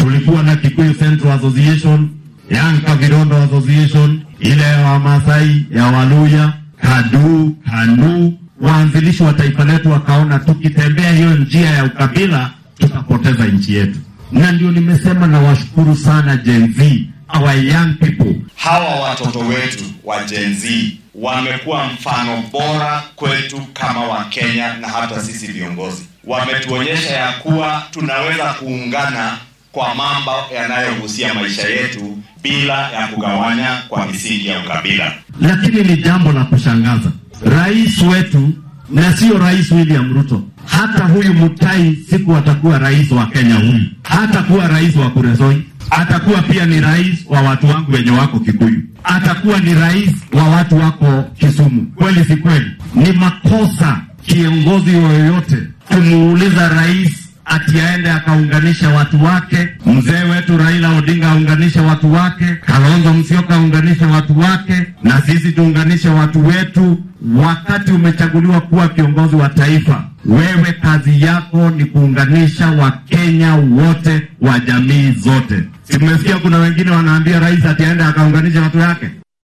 tulikuwa na Kikuyu Central Association, Young Kavirondo Association, ile ya Wamasai, ya Waluya, Kadu, Kanu. Waanzilishi wa taifa letu wakaona tukitembea hiyo njia ya ukabila tutapoteza nchi yetu. Na ndio nimesema na washukuru sana Gen Z, our young people. Hawa watoto wetu wa Gen Z wamekuwa mfano bora kwetu kama Wakenya na hata sisi viongozi. Wametuonyesha ya kuwa tunaweza kuungana kwa mambo yanayohusia maisha yetu bila ya kugawanya kwa misingi ya ukabila. Lakini ni jambo la kushangaza. Rais wetu, na sio Rais William Ruto, hata huyu Mutai siku atakuwa rais wa Kenya huyu, hatakuwa rais wa Kuresoi, atakuwa pia ni rais wa watu wangu wenye wako Kikuyu, atakuwa ni rais wa watu wako Kisumu. Kweli si kweli? Ni makosa kiongozi yoyote kumuuliza rais ati aende akaunganisha watu wake. Mzee wetu Raila Odinga aunganishe watu wake, Kalonzo Musyoka aunganishe watu wake, na sisi tuunganishe watu wetu. Wakati umechaguliwa kuwa kiongozi wa taifa, wewe kazi yako ni kuunganisha Wakenya wote wa jamii zote. Simesikia kuna wengine wanaambia rais ati aende akaunganishe watu wake.